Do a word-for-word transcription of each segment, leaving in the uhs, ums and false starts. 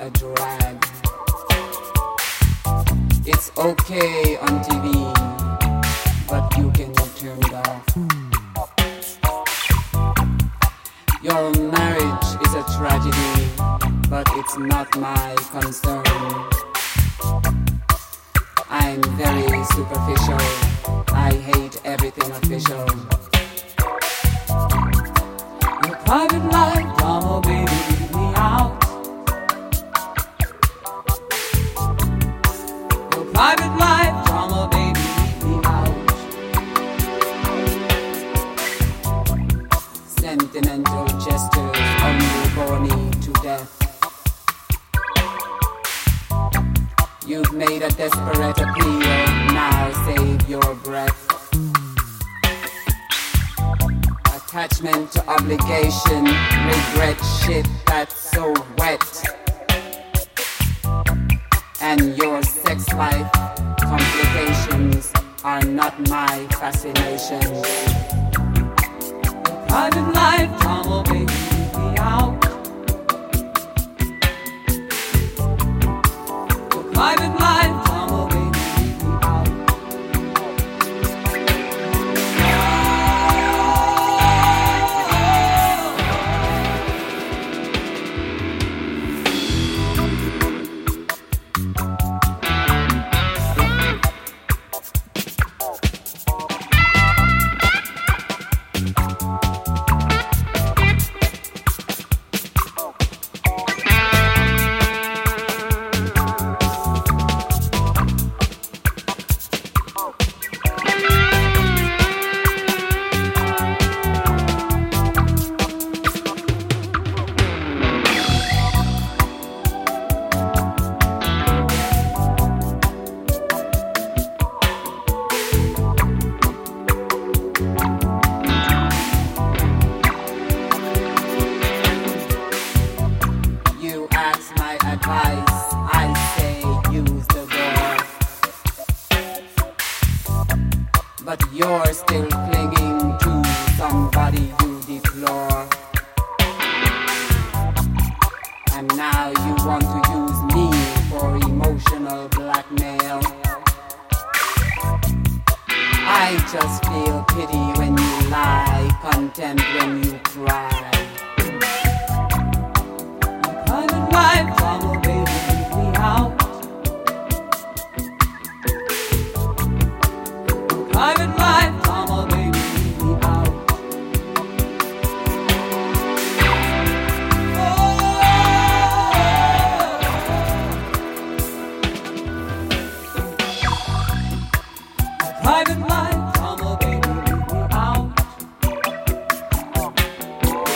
a drag. It's okay on T V, but you can turn it off. Your marriage is a tragedy, but it's not my concern. I'm very superficial. I hate everything official. Your private life drama, baby, leave me out. Your private life drama, baby, leave me out. Sentimental gestures only bore me to death. You've made a desperate appeal, now save your breath. Attachment to obligation, regret shit that's so wet. And your sex life complications are not my fascination. Private life drama, baby, leave me out. Private life drama, baby, leave me out. Private life drama, baby, leave me out.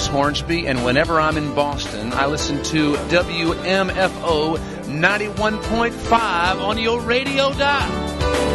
East Hornsby, and whenever I'm in Boston, I listen to W M F O ninety-one point five on your radio dial.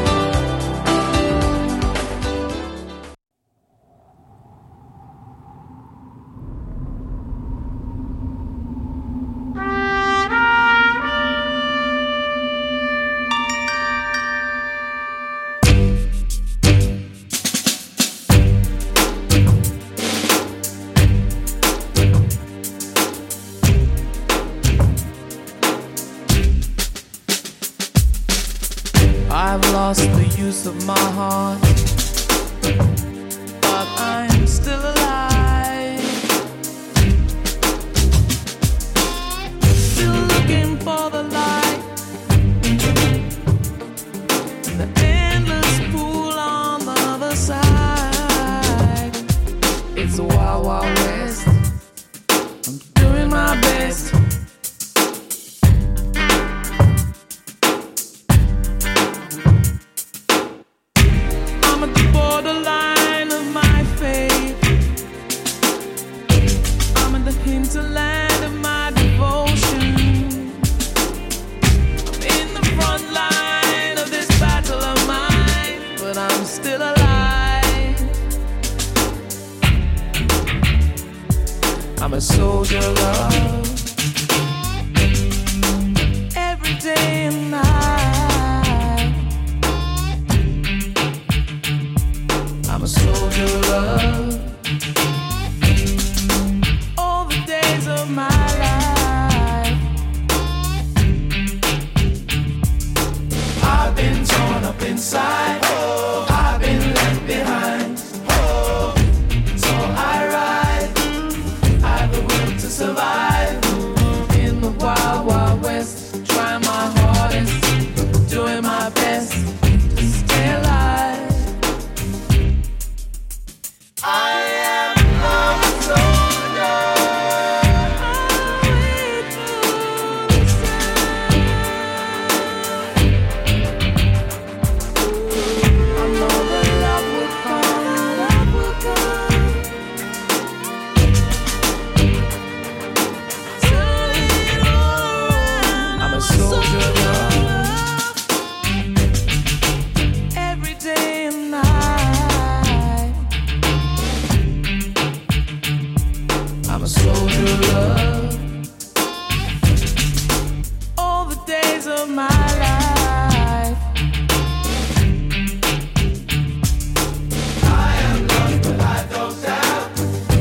I've lost the use of my heart, but I'm still alive. Still looking for the light, the endless pool on the other side. It's a wild, wild west. I'm doing my best. Borderline of my faith, I'm in the hinterland of my devotion. I'm in the front line of this battle of mine, but I'm still alive. I'm a soldier of love, every day and night. I'm a soldier of love, all the days of my life. I've been torn up inside, oh, I've been left behind, oh, so I ride, I've the will to survive, in the wild, wild west, trying my hardest, doing my best to stay alive. I am a soldier. I know that love will come, love will come. Turn it all around. I'm a soldier of love, every day and night. I'm a soldier of love, all the days of my life. I am lost, but I don't doubt.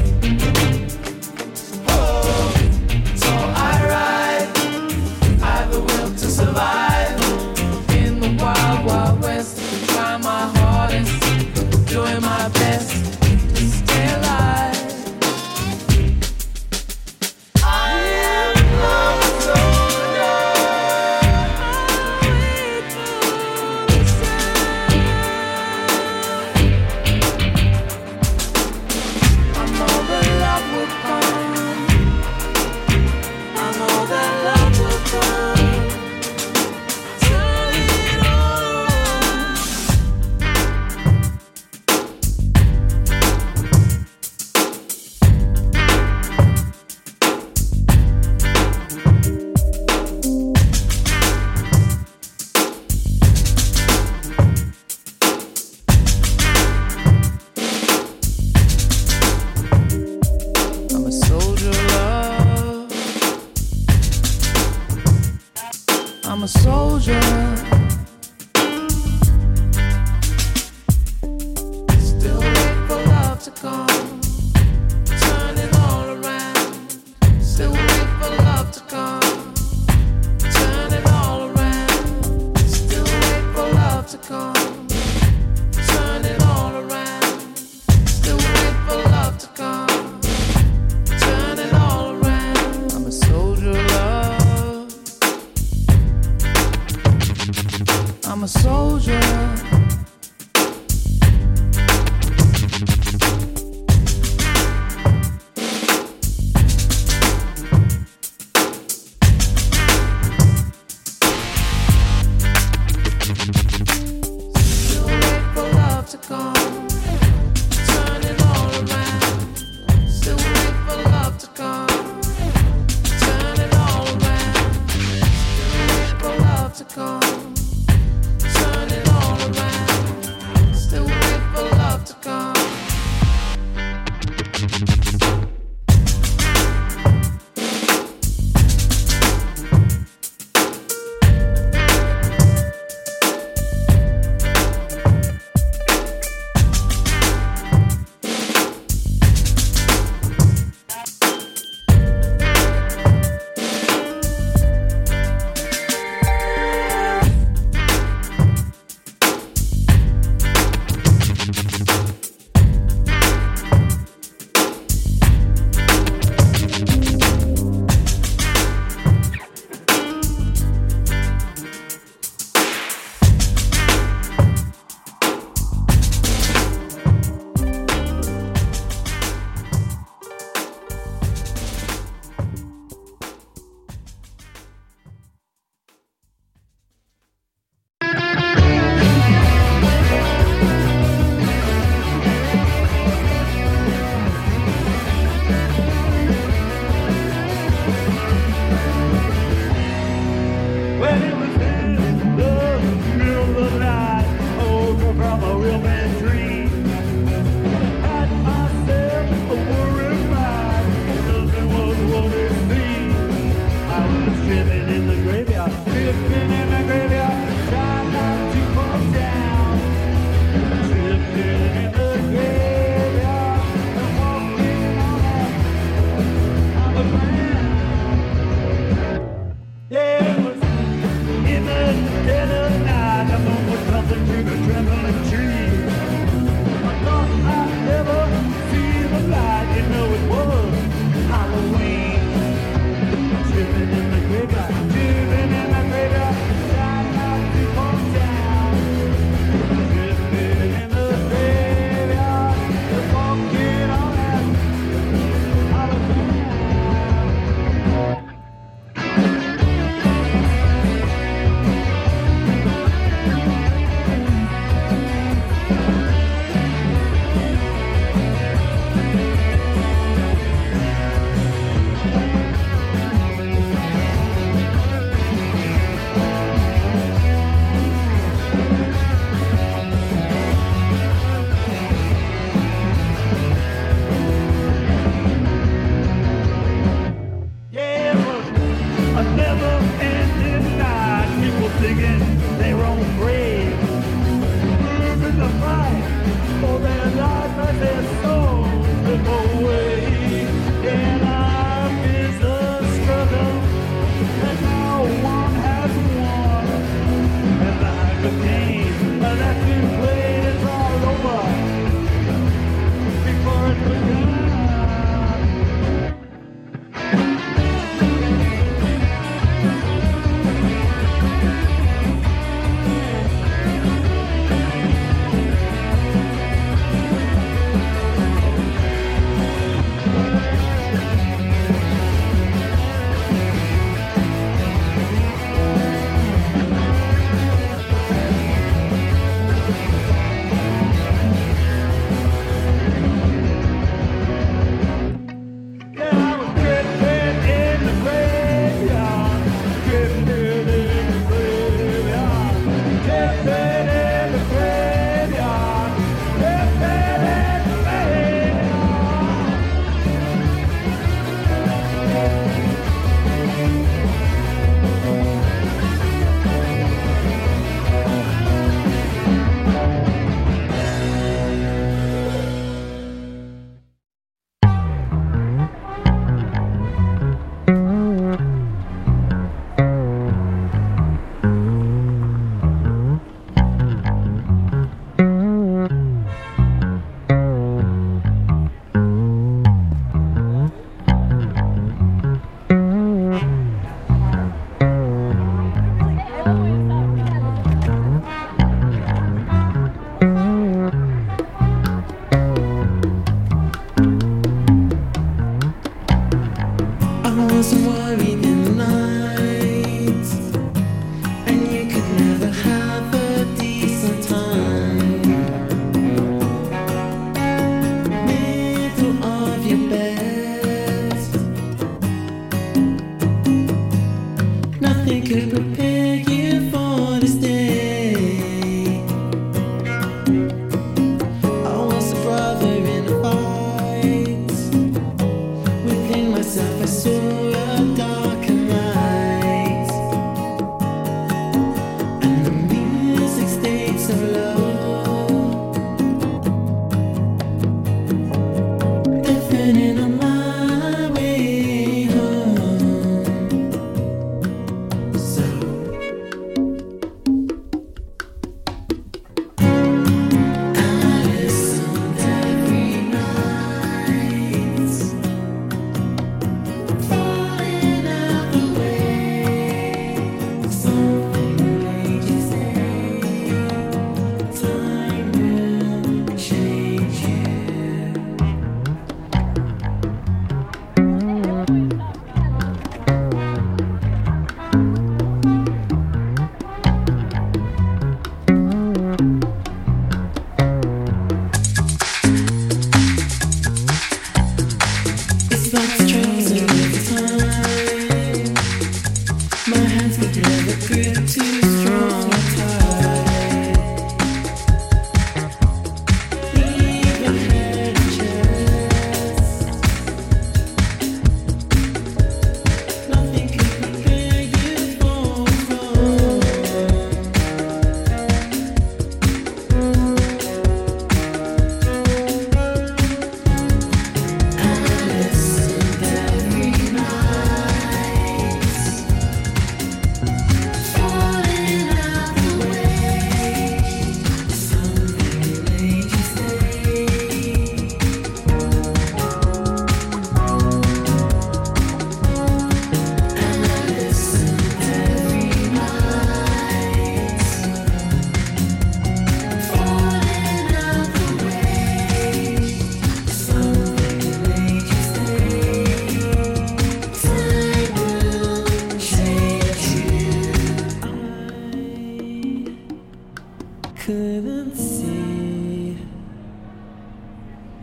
Oh, so I ride, I've the will to survive, in the wild, wild west, trying my hardest, doing my best to stay alive. I'm a soldier, still wait for love to come, turn it all around. Still wait for love to come, turn it all around. Still wait for love to come, turn it all around. Still wait for love to come, turn it all around. I'm a soldier of love, I'm a soldier. Still wait for love to come, turn it all around. Still wait for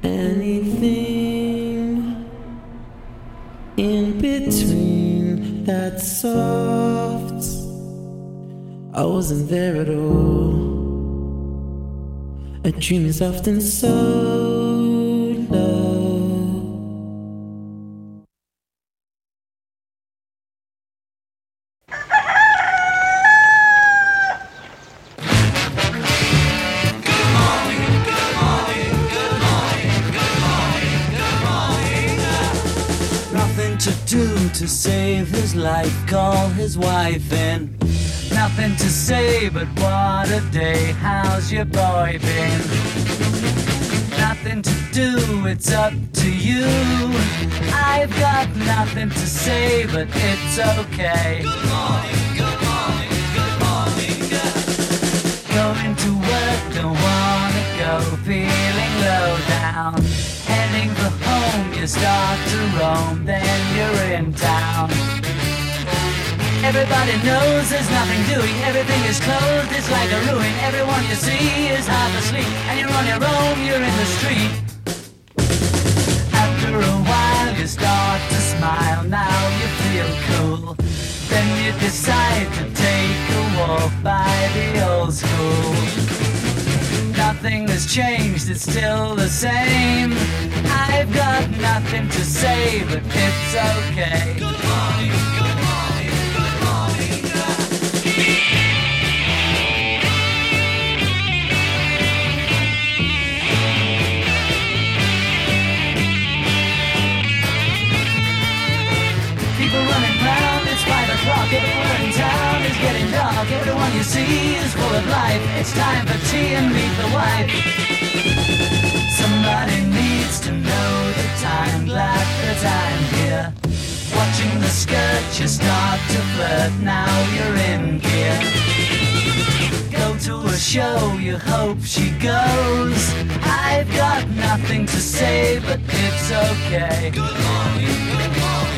anything in between that's soft. I wasn't there at all. A dream is often so low. To do to save his life, call his wife in. Nothing to say but what a day, how's your boy been? Nothing to do, it's up to you. I've got nothing to say but it's okay. Good morning, good morning, good morning. Going to work, don't wanna go, feeling low down. Heading for home, you start to roam, then you're in town. Everybody knows there's nothing doing, everything is closed, it's like a ruin. Everyone you see is half asleep, and you're on your own, you're in the street. After a while you start to smile, now you feel cool. Then you decide to take a walk by the old school. Nothing has changed, it's still the same. I've got nothing to say, but it's okay. Good morning, good morning, good morning. People running round, it's five o'clock, everywhere in town is getting dark. Everyone you see is full of life. It's time for tea and meet the wife. Somebody needs to know the time, glad that I'm here. Watching the skirt, you start to flirt, now you're in gear. Go to a show, you hope she goes. I've got nothing to say, but it's okay. Good morning, good morning.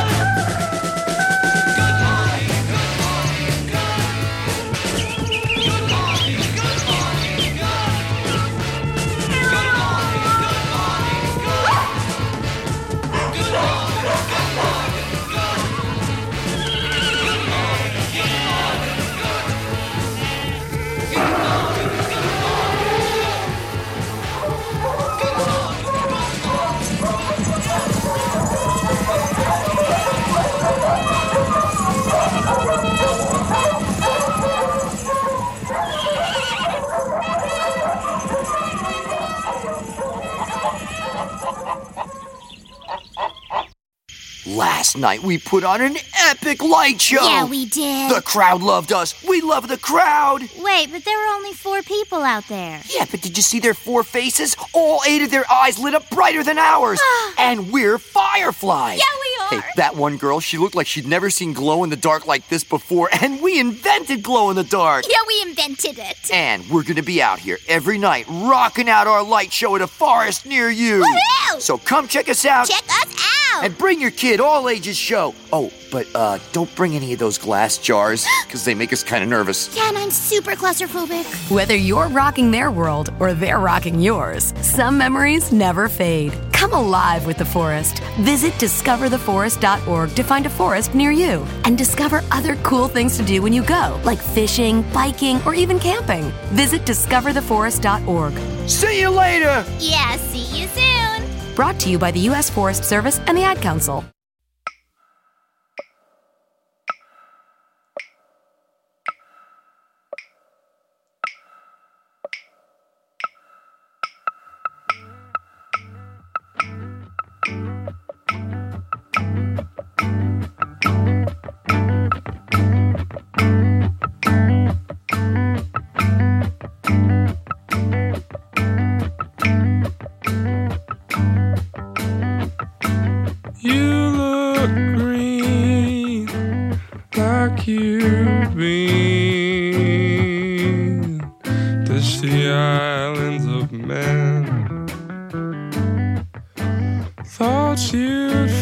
Last night we put on an epic light show. Yeah, we did. The crowd loved us. We love the crowd. Wait, but there were only four people out there. Yeah, but did you see their four faces? All eight of their eyes lit up brighter than ours. And we're fireflies. Yeah, we are. Hey, that one girl, she looked like she'd never seen glow in the dark like this before, and we invented glow in the dark. Yeah, we invented it. And we're gonna be out here every night rocking out our light show at a forest near you. Woohoo! So come check us out. Check us out. And bring your kid, all ages show. Oh, but uh, don't bring any of those glass jars, because they make us kind of nervous. Yeah, and I'm super claustrophobic. Whether you're rocking their world or they're rocking yours, some memories never fade. Come alive with the forest. Visit discover the forest dot org to find a forest near you. And discover other cool things to do when you go, like fishing, biking, or even camping. Visit discover the forest dot org. See you later! Yeah, see you soon. Brought to you by the U S Forest Service and the Ad Council. You've been to see islands of men. Thought you'd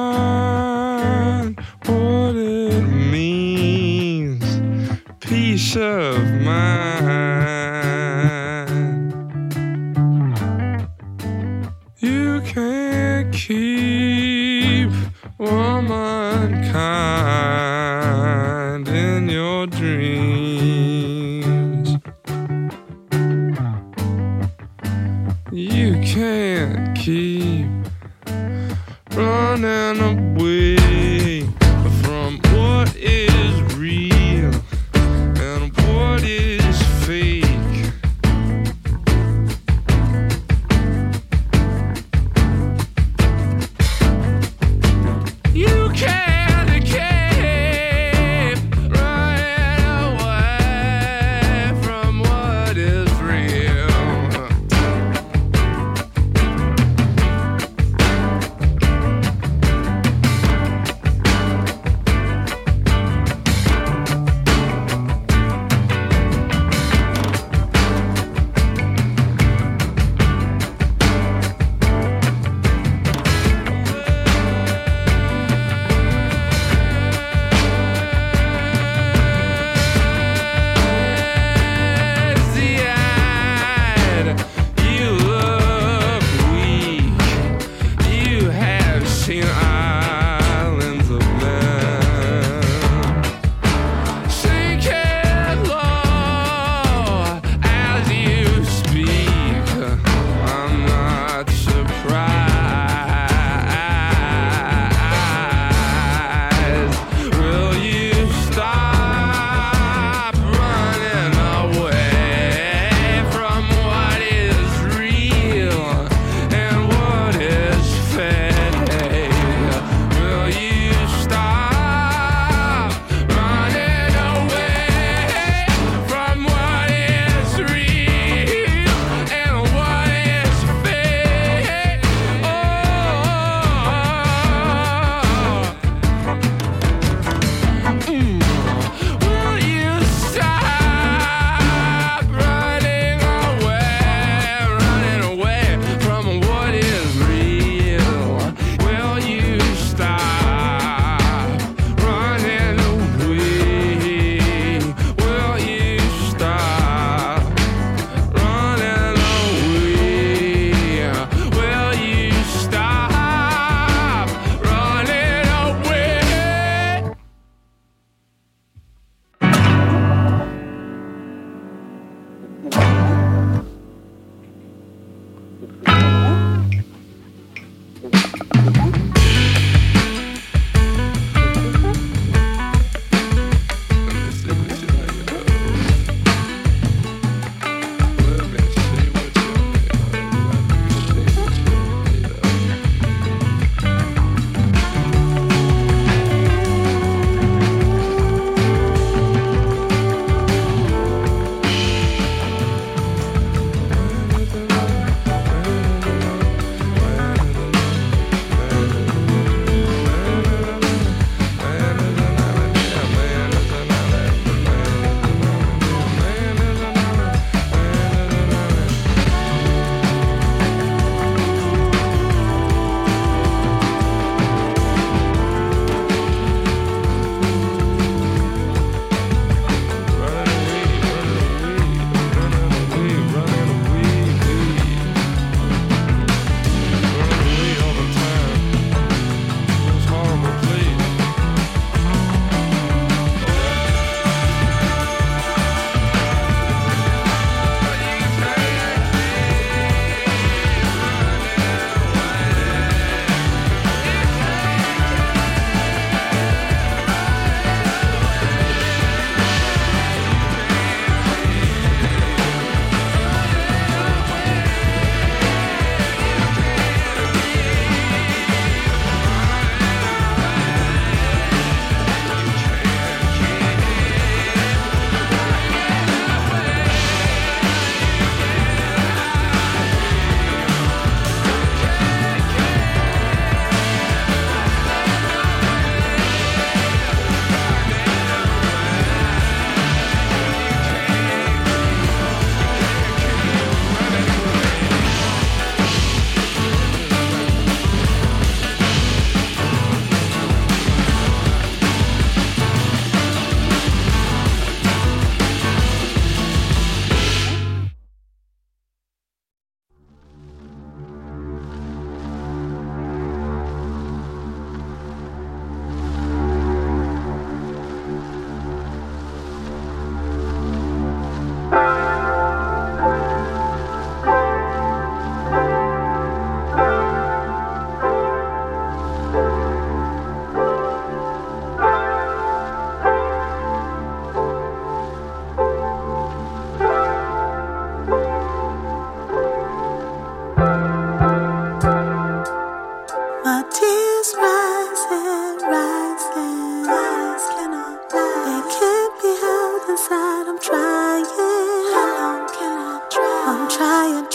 find what it means, peace of mind. You can't keep running away from what is real and what is fake. You can't keep running away from what is real.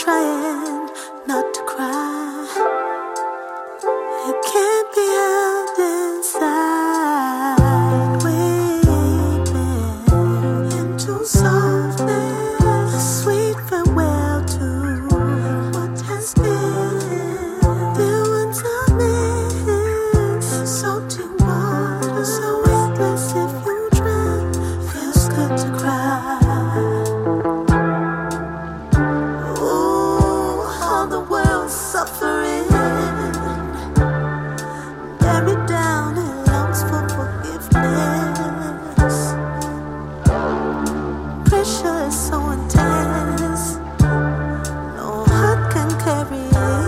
trying not to cry. It can't be held inside. Weeping into softness, a sweet farewell to what has been. There once I missed salty water, so witless if you drown. Feels good to cry. Suffering, buried down in lungs for forgiveness. Pressure is so intense, no heart can carry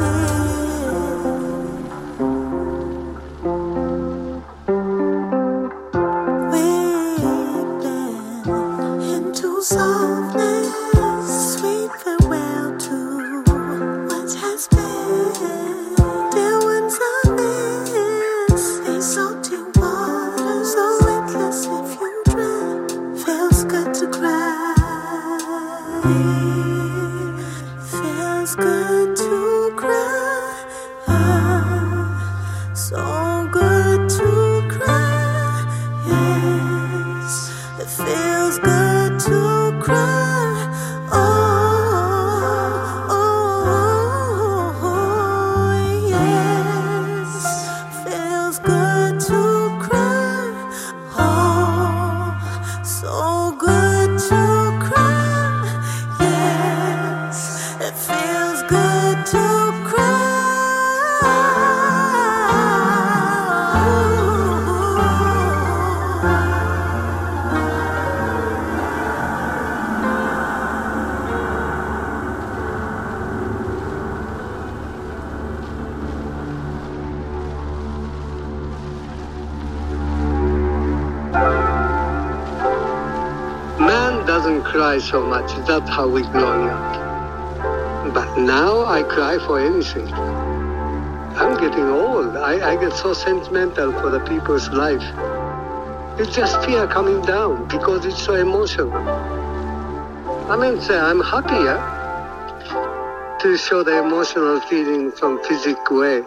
it. Weeping into softness, sweet farewell to what has been. There once I missed these salty waters, so witless if you drown. Feels good to cry. Feels good to cry. So good to cry. Yes, it feels good to cry. Oh. Cry so much. That's how we growing up. But now I cry for anything. I'm getting old. I, I get so sentimental for the people's life. It's just fear coming down because it's so emotional. I mean, say I'm happier to show the emotional feeling from physical way.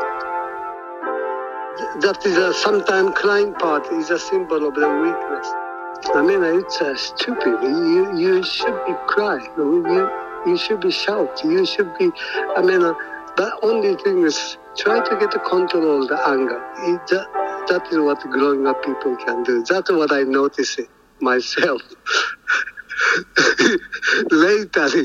That is a sometimes crying part is a symbol of the weakness. I mean, it's uh, stupid. You you should be crying. You you should be shout. You should be. I mean, uh, the only thing is try to get to control the anger. It, that, that is what growing up people can do. That's what I notice it myself later.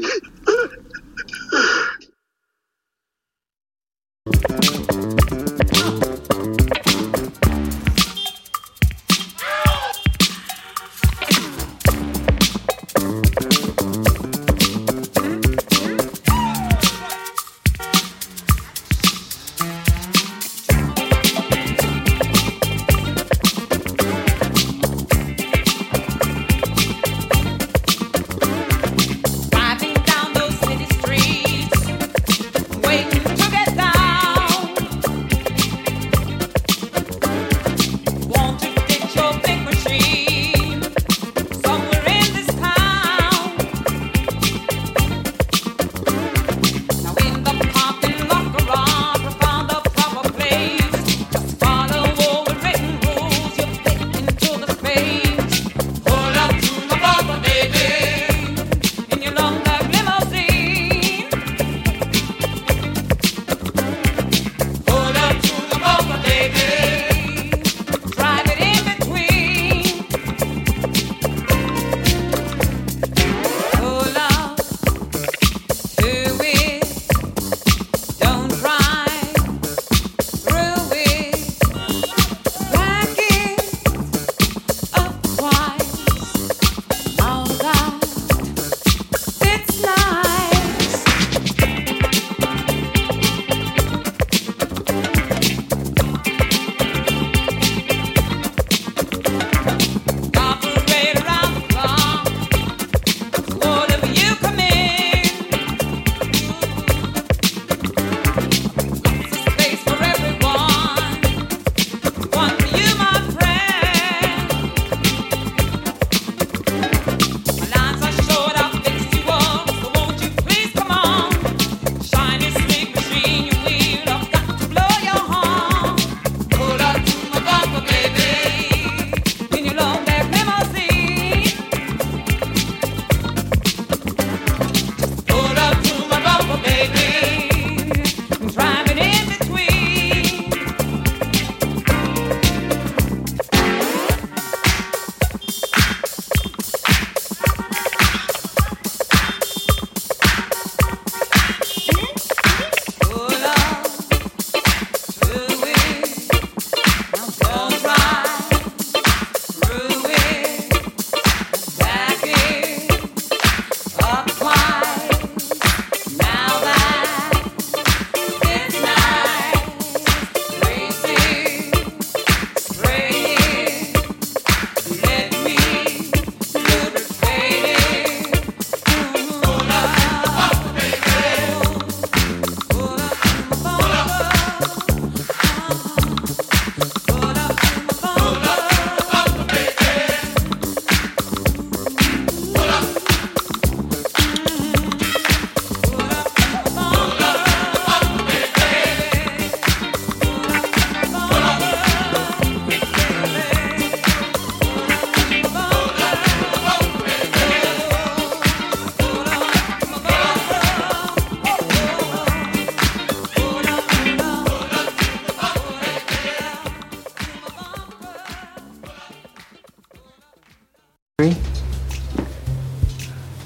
Driving down the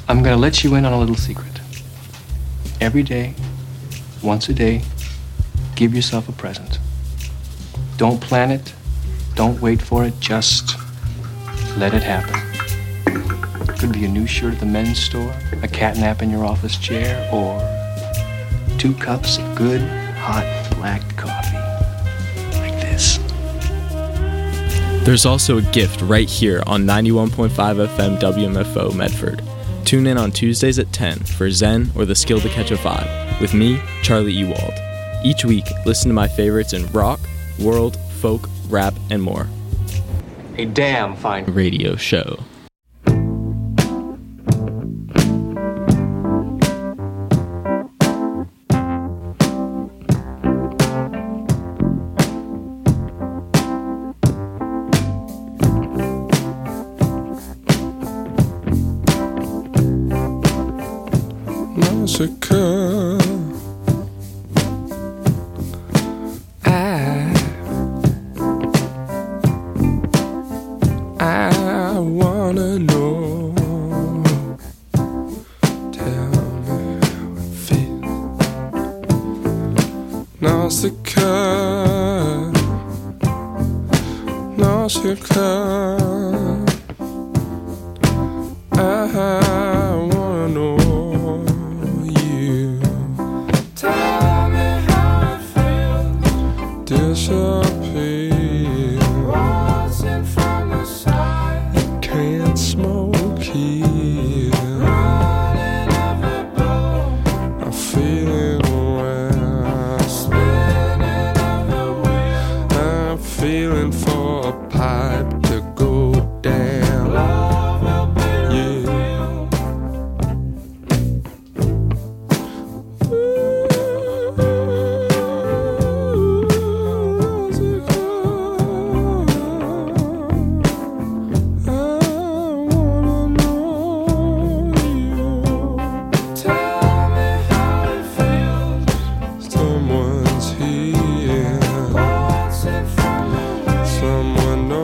I'm gonna let you in on a little secret. Every day, once a day, give yourself a present. Don't plan it, don't wait for it, just let it happen. It could be a new shirt at the men's store, a cat nap in your office chair, or two cups of good, hot, black coffee. Like this. There's also a gift right here on ninety-one point five F M W M F O Medford. Tune in on Tuesdays at ten for Zen or The Skill to Catch a Vibe with me, Charlie Ewald. Each week, listen to my favorites in rock, world, folk, rap, and more. A damn fine radio show. Massacre. I, I wanna know. Tell me how it feels. Nausicaa, Nausicaa. I wanna know. Disappear. Watching from the side. You can't smoke here. Running every bone. I'm feeling well. Spinning every wheel. I'm feeling for a pipe to go down. Love will be yeah. Someone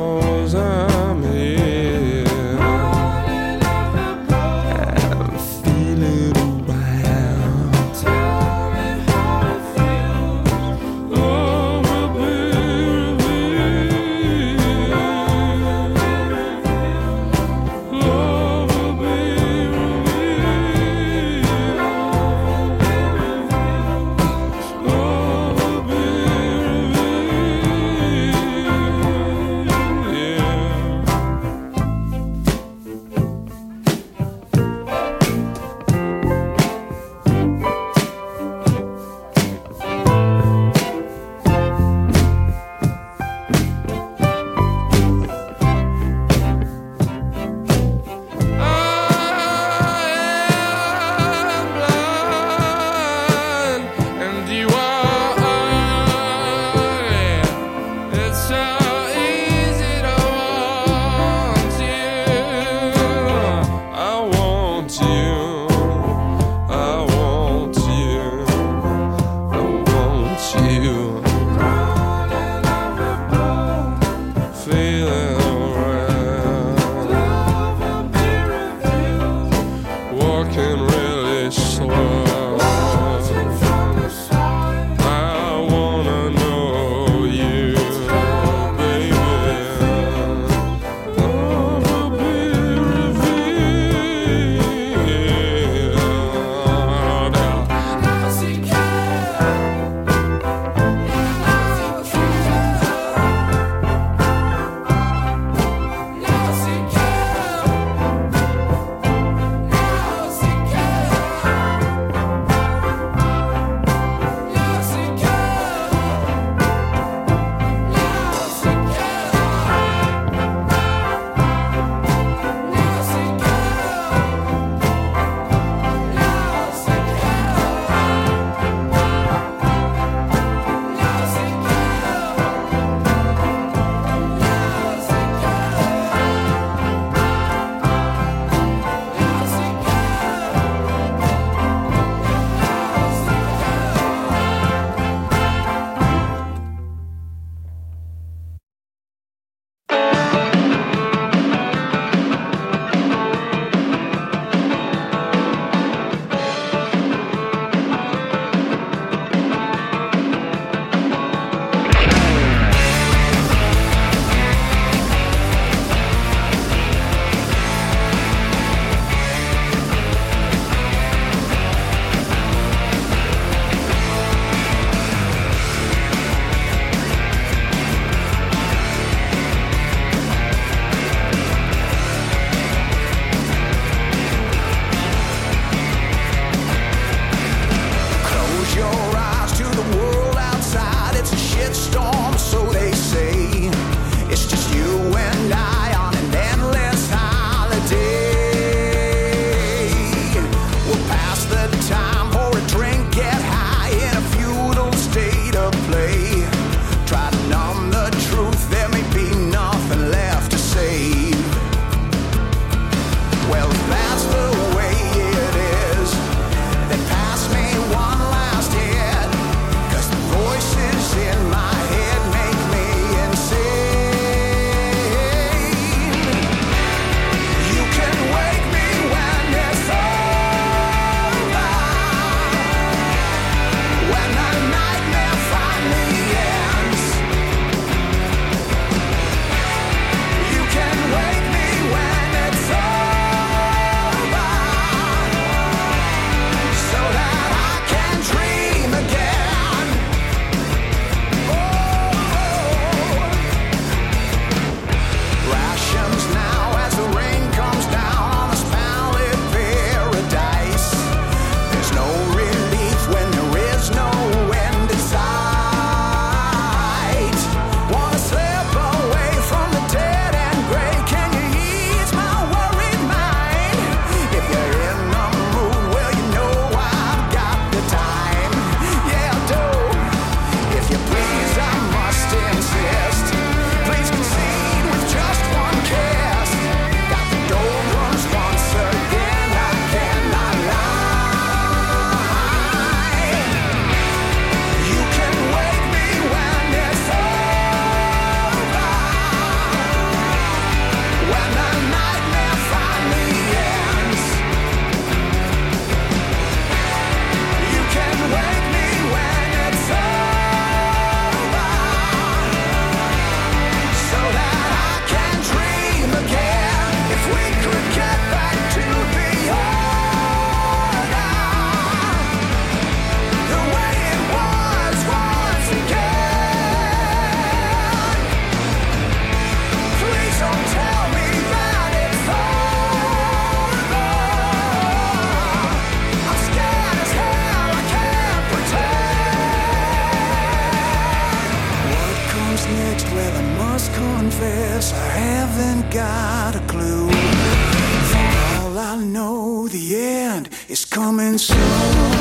haven't got a clue. For all I know, the end is coming soon.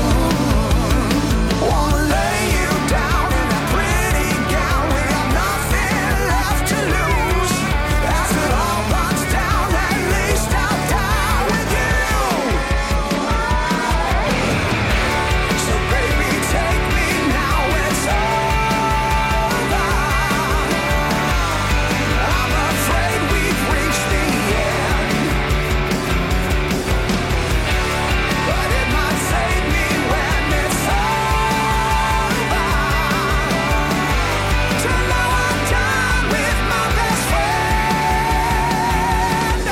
Wanna lay you down in a pretty gown. We have nothing left to lose. As it all burns down, at least I'll die with you. So baby, take me now, it's over. I'm afraid we've reached the end, but it might save me when it's over. To know I'm done with my best friend.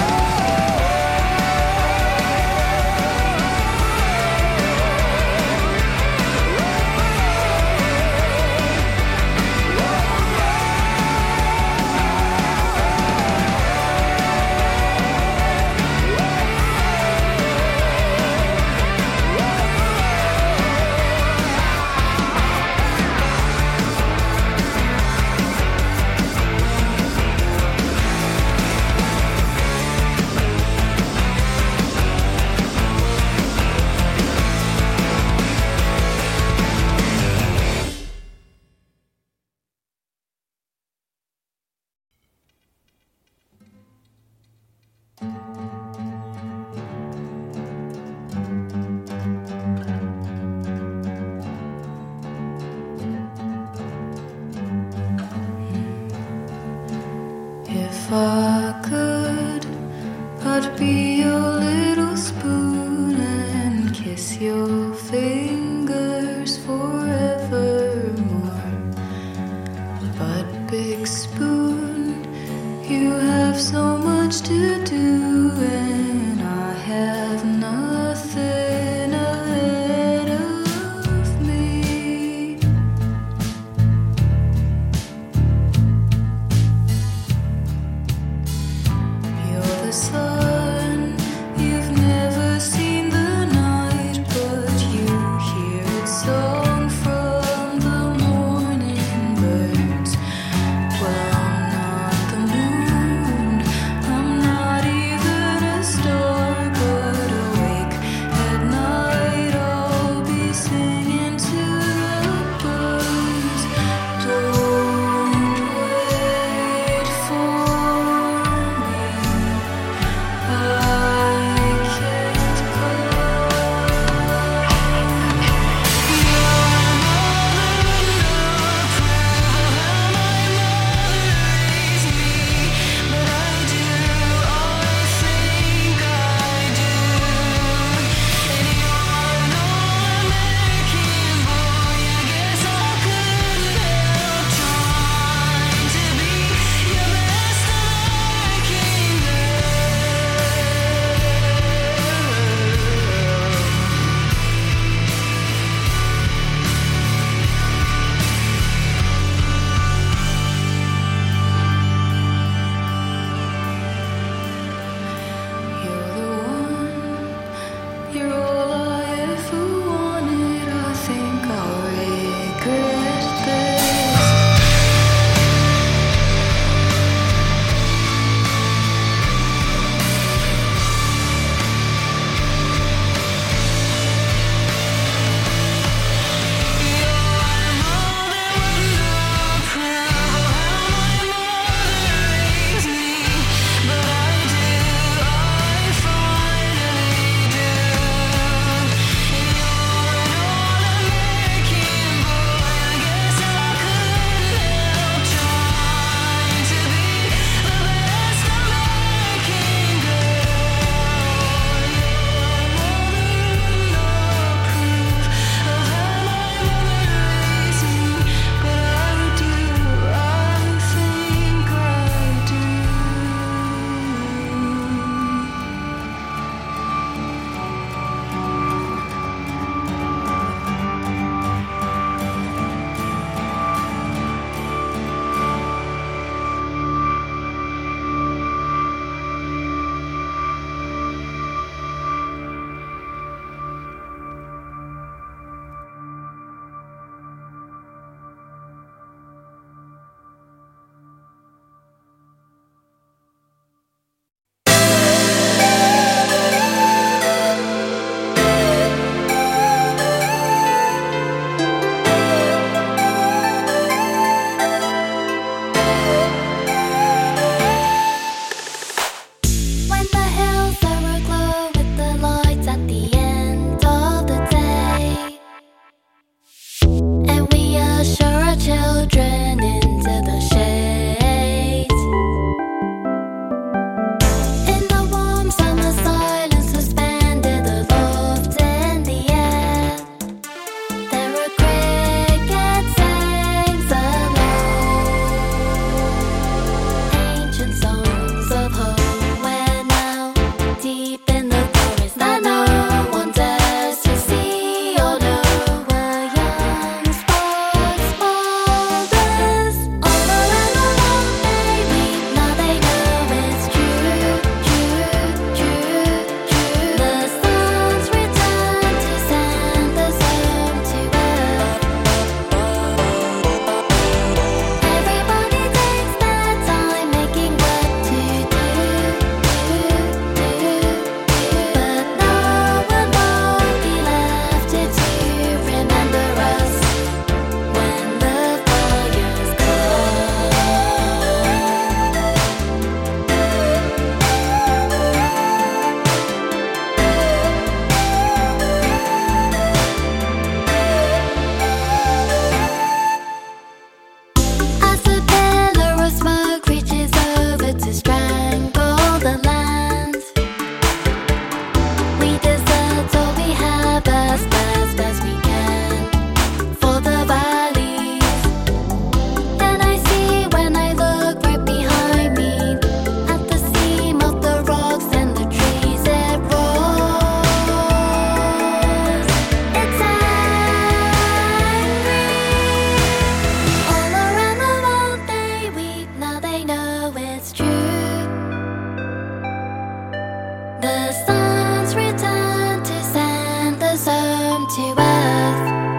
If I